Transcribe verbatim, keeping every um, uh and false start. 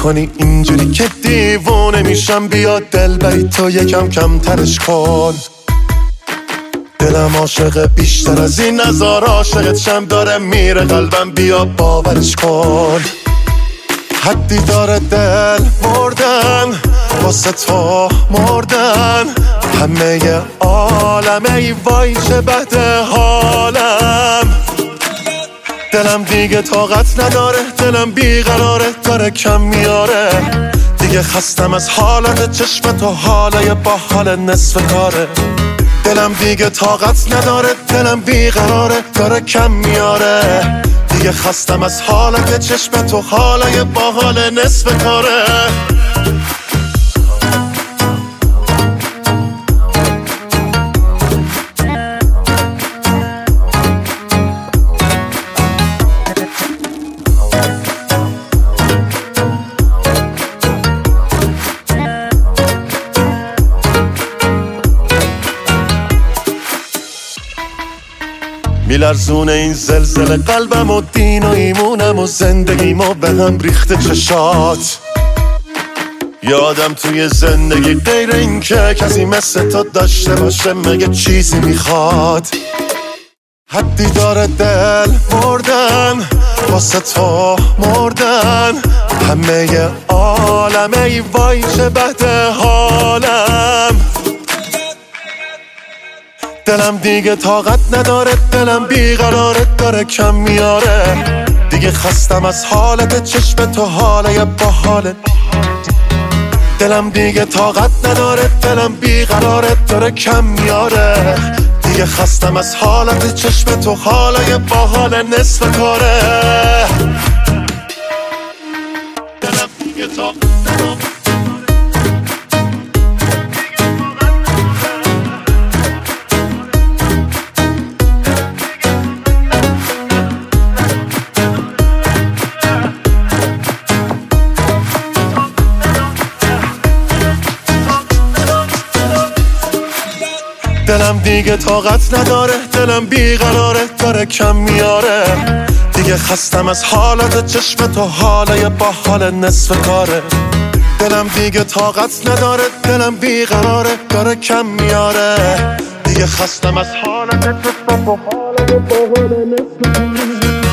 میکنی اینجوری که دیوونه میشم. بیا دل بری تو یکم کم ترش کن. دلم عاشق بیشتر از این نزار عاشقت شم. داره میره قلبم بیا باورش کن. حدی داره دل مردن واسه تو مردن. همه عالمه ای وای چه بده حالم. دلم دیگه طاقت نداره دلم بیقراره داره کم میاره. دیگه خستم از حالت چشم تو حالای با حال نصف کاره. دلم دیگه طاقت نداره دلم بیقراره داره کم میاره. دیگه خستم از حالت چشم تو حالای با حال نصف کاره. میلرزونه این زلزله قلبم و دین و ایمونم و زندگیم و به هم ریخته چشات. یادم توی زندگی غیر این که کسی مثل تو داشته باشه مگه چیزی میخواد. حدی داره دل مردن واسه تو مردن. همه عالمه ای وای چه بده حالم. دلم دیگه طاقت نداره دلم بیقراره داره کم میاره. دیگه خستم از حالت چشم تو حالای با حالت. دلم دیگه طاقت نداره دلم بیقراره داره کم میاره. دیگه خستم از حالت چشم تو حالای با حال نصف کاره. دلم دیگه طاقت نداره. دلم دیگه طاقت نداره دلم بیقراره داره کم میاره. دیگه خستم از حالت چشم تو حالای با حال نصف کاره. دلم دیگه طاقت نداره دلم بیقراره داره کم میاره. دیگه خستم از حالت چشم تو حالای با حال نصف کاره.